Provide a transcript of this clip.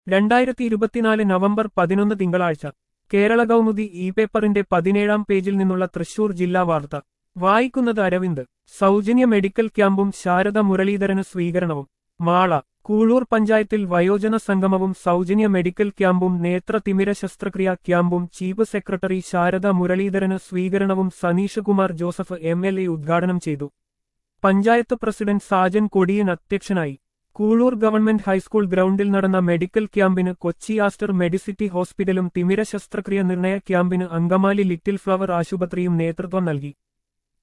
2024 November 11 തിങ്കളാഴ്ച Kerala Kaumudi E പേപ്പറിന്റെ 17-ാം പേജിൽ നിന്നുള്ള തൃശൂർ ജില്ലാ വാർത്ത വായിക്കുന്നത് അരവിന്ദ്. സൗജന്യ മെഡിക്കൽ ക്യാമ്പും ശാരദ മുരളീധരന് സ്വീകരണവും. മാള. കൂഴൂർ പഞ്ചായത്തിൽ വയോജന സംഗമവും സൗജന്യ മെഡിക്കൽ ക്യാമ്പും നേത്രതിമിര ശസ്ത്രക്രിയാ ക്യാമ്പും ചീഫ് സെക്രട്ടറി ശാരദ മുരളീധരന് സ്വീകരണവും സനീഷ് കുമാർ ജോസഫ് MLA ഉദ്ഘാടനം ചെയ്തു. പഞ്ചായത്ത് പ്രസിഡന്റ് സാജൻ കൊടിയൻ അധ്യക്ഷനായി. കൂഴൂർ ഗവൺമെന്റ് ഹൈസ്കൂൾ ഗ്രൗണ്ടിൽ നടന്ന മെഡിക്കൽ ക്യാമ്പിന് കൊച്ചി ആസ്റ്റർ മെഡിസിറ്റി ഹോസ്പിറ്റലും തിമിര ശസ്ത്രക്രിയ നിർണയ ക്യാമ്പിന് അങ്കമാലി ലിറ്റിൽ ഫ്ലവർ ആശുപത്രിയും നേതൃത്വം നൽകി.